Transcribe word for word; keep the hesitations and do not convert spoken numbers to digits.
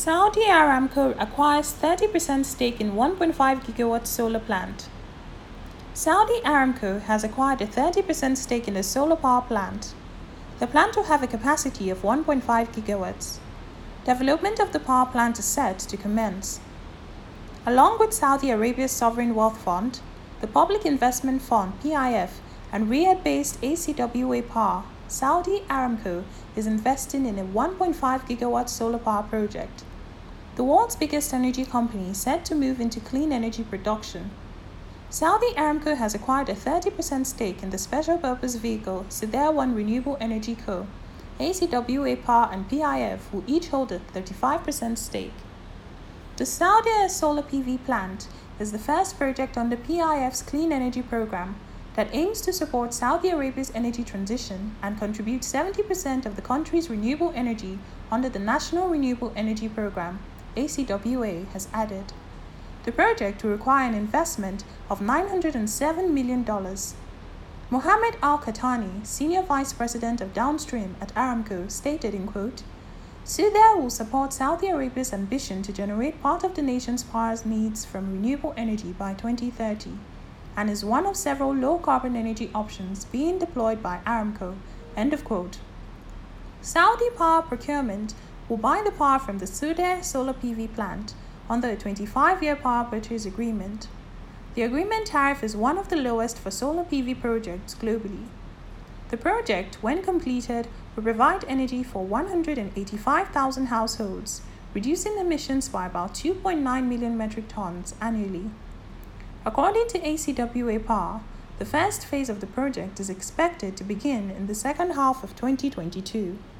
Saudi Aramco acquires thirty percent stake in one point five gigawatt solar plant. Saudi Aramco has acquired a thirty percent stake in a solar power plant. The plant will have a capacity of one point five gigawatts. Development of the power plant is set to commence. Along with Saudi Arabia's Sovereign Wealth Fund, the Public Investment Fund P I F, and Riyadh-based A C W A Power, Saudi Aramco is investing in a one point five gigawatt solar power project. The world's biggest energy company is set to move into clean energy production. Saudi Aramco has acquired a thirty percent stake in the special purpose vehicle Sudair One Renewable Energy Co. A C W A Power and P I F will each hold a thirty-five percent stake. The Saudi Solar P V plant is the first project under P I F's Clean Energy Program that aims to support Saudi Arabia's energy transition and contribute seventy percent of the country's renewable energy under the National Renewable Energy Program, A C W A, has added. The project will require an investment of nine hundred seven million dollars. Mohammed Al-Qahtani, Senior Vice President of Downstream at Aramco, stated in quote, Sudair will support Saudi Arabia's ambition to generate part of the nation's power needs from renewable energy by twenty thirty, and is one of several low-carbon energy options being deployed by Aramco, end of quote. Saudi Power Procurement will buy the power from the Sudair solar P V plant under a twenty-five-year power purchase agreement. The agreement tariff is one of the lowest for solar P V projects globally. The project, when completed, will provide energy for one hundred eighty-five thousand households, reducing emissions by about two point nine million metric tons annually. According to A C W A Power, the first phase of the project is expected to begin in the second half of twenty twenty-two.